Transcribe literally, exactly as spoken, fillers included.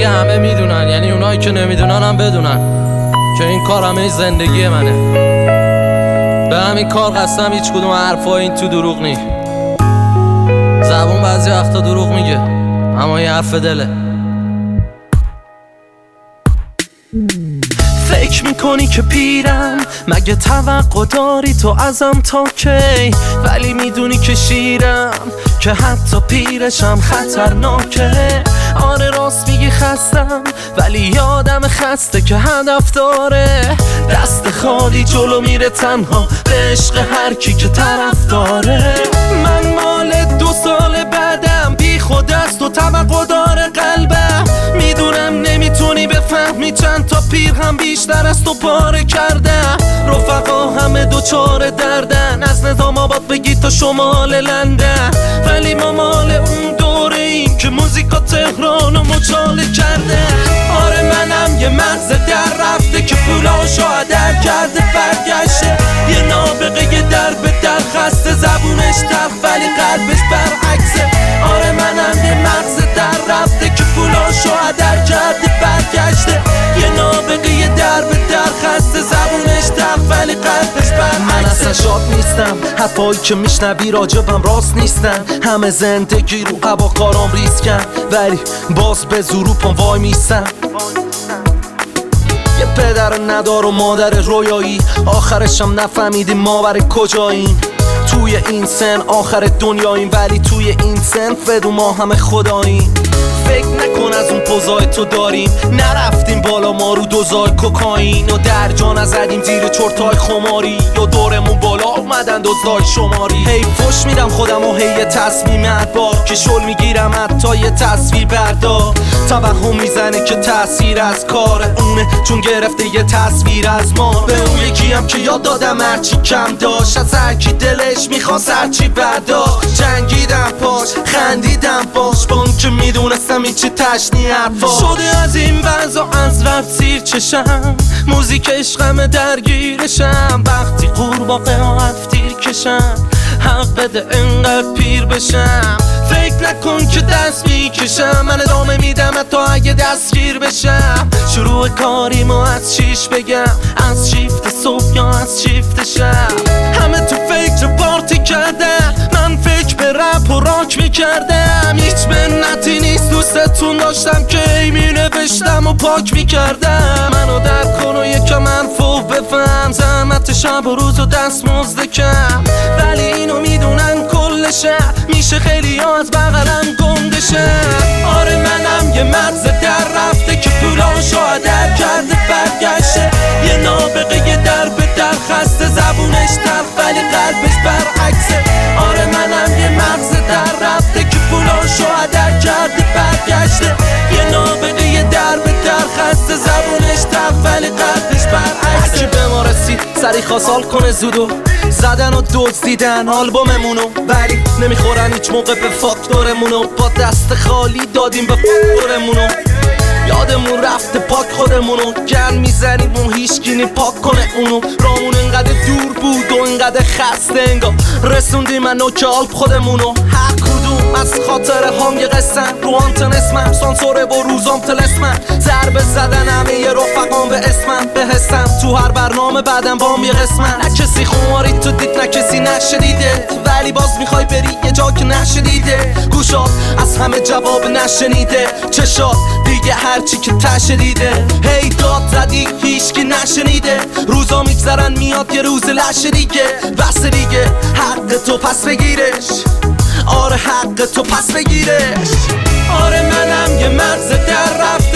دیگه همه میدونن، یعنی اونایی که نمیدونن هم بدونن که این کار همه زندگی منه. به همین کار قسم هیچ کدوم حرفا این تو دروغ نی. زبون بعضی وقتا دروغ میگه اما این حرف دله. فکر میکنی که پیرم، مگه توقع داری تو ازم تا کی؟ ولی میدونی که شیرم، که حتی پیرشم خطرناکه. آره راست میگی خستم، ولی یادم خسته که هدف داره. دست خالی جلو میره تنها به عشق هر کی که طرف داره. من مال دو سال بعدم، بی خود است و توقع داره قلبم. میدونم نمیتونی بفهمی چند تا پیر هم بیشتر از تو پاره کردن. رفقا همه دوچار دردن، از نظام آباد بگی تا شمال لندن. ولی ما مال اون دوره ایم که موزیکا تهران و مچاله کرده. آره منم یه مغز در رفته که پولاشو هدر کرده برگشته. یه نابغه یه در به در خسته، زبونش تلخ ولی قلبش برعکسه. آره منم یه مغز در رفته که پولاشو هدر کرده برگشته. یه نابغه یه در به در خسته، زبونش تلخ ولی قلبش برعکسه. من اصلا شاد نیستم، حرفایی که میشنوی راجبم راست نیستن. همه زندگی رو هوا کارام ریسکن، ولی باز به زور پام وای میستم. یه پدر ندار و مادر رویایی، آخرشم نفهمیدیم ما برای کجاییم. توی این سن آخر دنیاییم، ولی توی این سن فدو ما همه خداییم. فکر نکن از اون پوزای تو داریم، نرفتیم بالا ما رو دوزای کوکائین. و در جا نزدیم زیر چرتای خماری، یا دورمون بالا اومدن دوزای شماری. هی فش میدم خودم و هی تصمیم ادبار، که شل میگیرم حتی یه تصویر بردار. توهم میزنه که تأثیر از کار اونه، چون گرفته یه تصویر از ما. به اون یکی هم که یاد دادم هرچی کم داشت، از هرکی دلش میخواست هرچی برداشت. جنگیدم پاش، خندیدم باش، با اون که میدونستم هیچی تشنی حرفا. شده از این وضع از وقت سیر چشم، موزیک عشقم درگیرشم. وقتی قورباغه ها هفتیر کشم، حق بده انقدر پیر بشم. فکر نکن که دست میکشم، من ادامه میدم حتی اگه دستگیر بشم. شروع کاریمو از شیش بگم، از شیفت صبح یا از شیفت شب. همه تو فکر پارتی کردم، من فکر به رپ و راک میکردم. هیچ منتی نیست دوستتون داشتم که ای مینوشتم و پاک میکردم. منو درک کن و یکم حرفو بفهم، زحمت شب و روز و دست مزدکم. ولی اینو میدونن کل شهر، میشه خیلی ها از بغلم گندشه. آره منم یه مغز در رفته که پولاشو هدر کرده برگشته. یه نابغه یه در به در خسته، زبونش تلخ ولی قلبش برعکسه. آره منم یه مغز در رفته که پولاشو هدر کرده برگشته. یه نابغه یه در به در خسته، زبونش تلخ ولی قلبش برعکسه. هرکی به ما رسید سری خواست کنه زودو، زدن و دزدیدن آلبوممونو، ولی نمیخورن هیچ موقع به فاکتورمونو. با دست خالی دادیم به فاکتورمونو، یادمون رفته پاک خودمونو. گن میزنیم اون هیچکی پاک کنه اونو. رامون انقدر دور بود و انقدر خسته، انگار رسوندیم من نوک آلب خودمونو. هر کدوم از خاطر هم یه قسم، رو آنتن اسمم سانسوره و روزام تلسمم. ضربه زدن همه یه رفقام به اسمم، به حسم تو هر برنامه بعدم بام یه قسمم. نه کسی خماری تو دید، نه کسی نشدیده، ولی باز میخوای بری یه جا که نشدیده. گوشات از همه جواب نشنیده، چشات دیگه هرچی که تشه دیده. هی داد زدی هیچکی نشنیده، روزا میگذرن میاد یه روز لشه دیگه. بس دیگه حق تو پس بگیرش، آره حق تو پس بگیرش. آره منم یه مغز در رفت